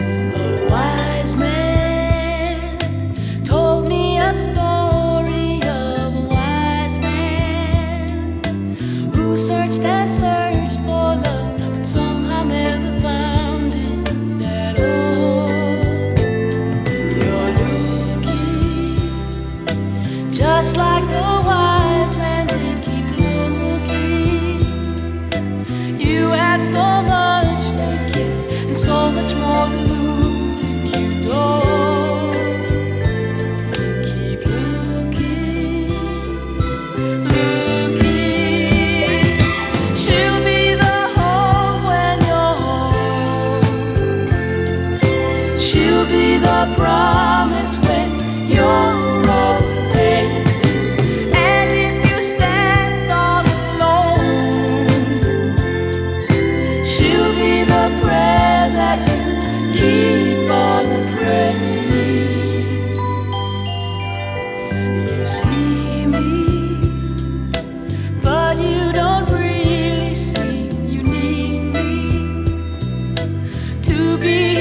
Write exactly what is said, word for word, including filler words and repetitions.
A wise man told me a story of a wise man who searched and searched for love, but somehow never found it at all. You're looking just like the wise man did. Keep looking. You have so much to give and so much more to lose if you don't. Keep looking, looking. She'll be the home when you're home. She'll be the promise when your road takes you. And if you stand all alone, she'll be the prayer that you keep on praying. You see me, but you don't really see. You need me to be